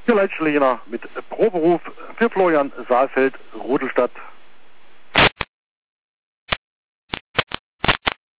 Hier Leitschlener mit Proberuf für Florian Saalfeld, Rudolstadt.